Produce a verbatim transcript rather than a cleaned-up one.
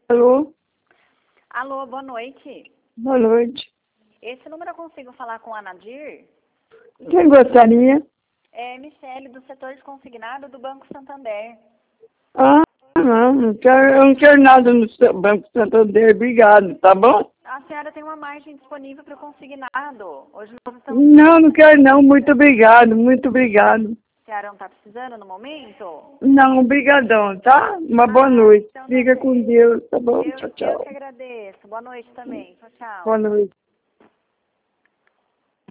Alô? Alô, boa noite. Boa noite. Esse número eu consigo falar com a Nadir? Quem gostaria? É Michele, do setor de consignado do Banco Santander. Ah, não, não quero, eu não quero nada no seu Banco Santander, obrigado, tá bom? A senhora tem uma margem disponível para o consignado. Hoje nós estamos... Não, não quero não, muito obrigado, muito obrigado. A senhora não está precisando no momento? Não, obrigadão, tá? Uma boa Ah, noite. então tá Fica bem. com Deus, tá bom? Eu, Tchau, eu tchau. que agradeço. Boa noite também. Tchau, tchau. Boa noite.